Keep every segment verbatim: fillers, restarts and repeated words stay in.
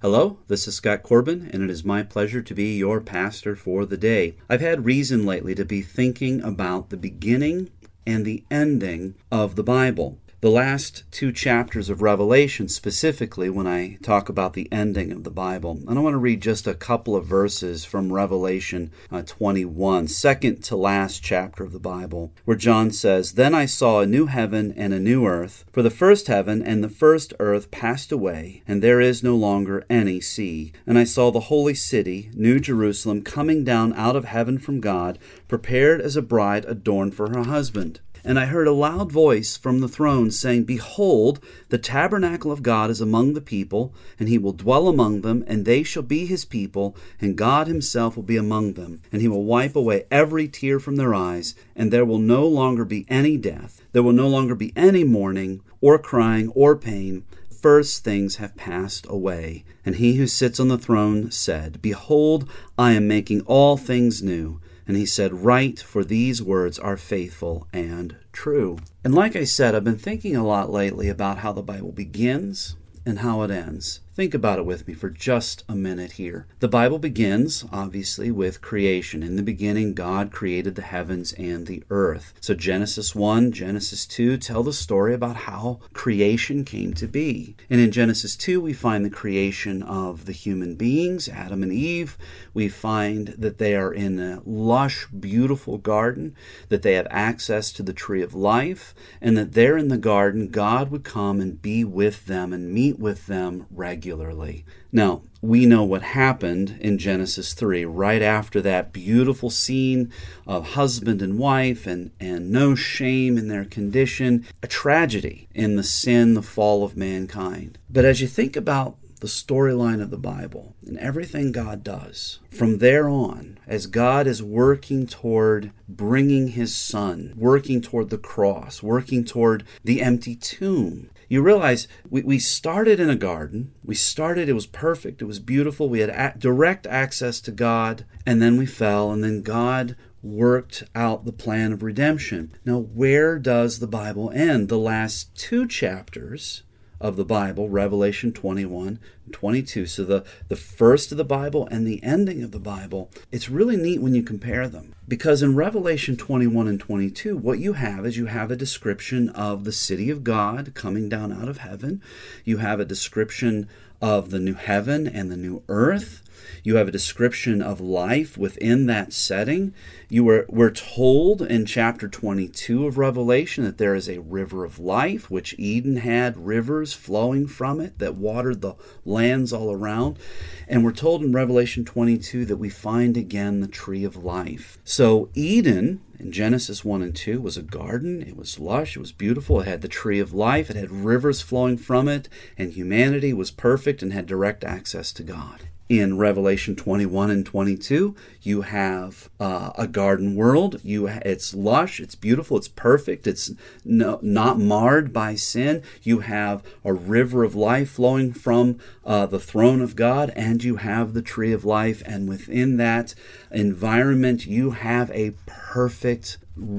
Hello, this is Scott Corbin, and it is my pleasure to be your pastor for the day. I've had reason lately to be thinking about the beginning and the ending of the Bible. The last two chapters of Revelation, specifically when I talk about the ending of the Bible. And I want to read just a couple of verses from Revelation uh, twenty-one, second to last chapter of the Bible, where John says, "Then I saw a new heaven and a new earth, for the first heaven and the first earth passed away, and there is no longer any sea. And I saw the holy city, New Jerusalem, coming down out of heaven from God, prepared as a bride adorned for her husband. And I heard a loud voice from the throne saying, Behold, the tabernacle of God is among the people, and he will dwell among them, and they shall be his people, and God himself will be among them. And he will wipe away every tear from their eyes, and there will no longer be any death. There will no longer be any mourning, or crying, or pain. First things have passed away. And he who sits on the throne said, Behold, I am making all things new. And he said, Write, for these words are faithful and true." And like I said, I've been thinking a lot lately about how the Bible begins and how it ends. Think about it with me for just a minute here. The Bible begins, obviously, with creation. In the beginning, God created the heavens and the earth. So Genesis one, Genesis two tell the story about how creation came to be. And in Genesis two, we find the creation of the human beings, Adam and Eve. We find that they are in a lush, beautiful garden, that they have access to the tree of life, and that there in the garden, God would come and be with them and meet with them regularly. Regularly. Now, we know what happened in Genesis three, right after that beautiful scene of husband and wife and, and no shame in their condition, a tragedy in the sin, the fall of mankind. But as you think about the storyline of the Bible and everything God does, from there on, as God is working toward bringing his Son, working toward the cross, working toward the empty tomb, you realize we, we started in a garden. We started, it was perfect, it was beautiful. We had a- direct access to God, and then we fell, and then God worked out the plan of redemption. Now, where does the Bible end? The last two chapters of the Bible, Revelation twenty-one and twenty-two. So the, the first of the Bible and the ending of the Bible, it's really neat when you compare them. Because in Revelation twenty-one and twenty-two, what you have is you have a description of the city of God coming down out of heaven. You have a description of the new heaven and the new earth. You have a description of life within that setting. You were, we're told in chapter twenty-two of Revelation that there is a river of life, which Eden had rivers flowing from it that watered the lands all around. And we're told in Revelation twenty-two that we find again the tree of life. So Eden, in Genesis one and two, was a garden. It was lush. It was beautiful. It had the tree of life. It had rivers flowing from it. And humanity was perfect and had direct access to God. In Revelation twenty-one and twenty-two, you have uh, a garden world. You, it's lush, it's beautiful, it's perfect, it's no, not marred by sin. You have a river of life flowing from uh, the throne of God, and you have the tree of life. And within that environment, you have a perfect,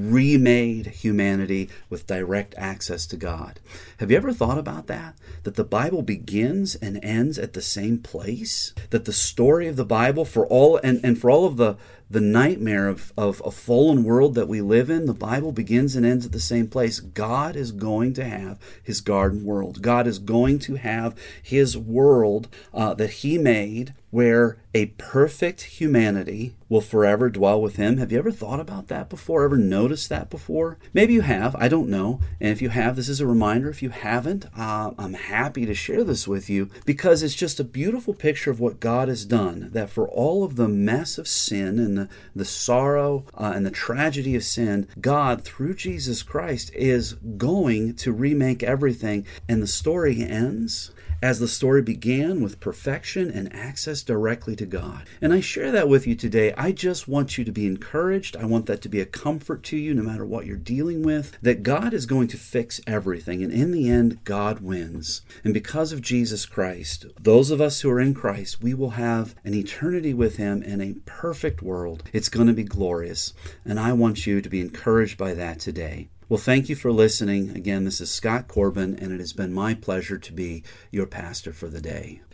remade humanity with direct access to God. Have you ever thought about that? That the Bible begins and ends at the same place? That the story of the Bible, for all and, and for all of the, the nightmare of, of a fallen world that we live in, the Bible begins and ends at the same place. God is going to have his garden world. God is going to have his world uh, that he made, where a perfect humanity will forever dwell with him. Have you ever thought about that before? Ever noticed that before? Maybe you have. I don't know. And if you have, this is a reminder. If you haven't, uh, I'm happy to share this with you, because it's just a beautiful picture of what God has done, that for all of the mess of sin and the, the sorrow uh, and the tragedy of sin, God, through Jesus Christ, is going to remake everything. And the story ends as the story began, with perfection and access directly to God. And I share that with you today. I just want you to be encouraged. I want that to be a comfort to you no matter what you're dealing with, that God is going to fix everything. And in the end, God wins. And because of Jesus Christ, those of us who are in Christ, we will have an eternity with him in a perfect world. It's going to be glorious. And I want you to be encouraged by that today. Well, thank you for listening. Again, this is Scott Corbin, and it has been my pleasure to be your pastor for the day.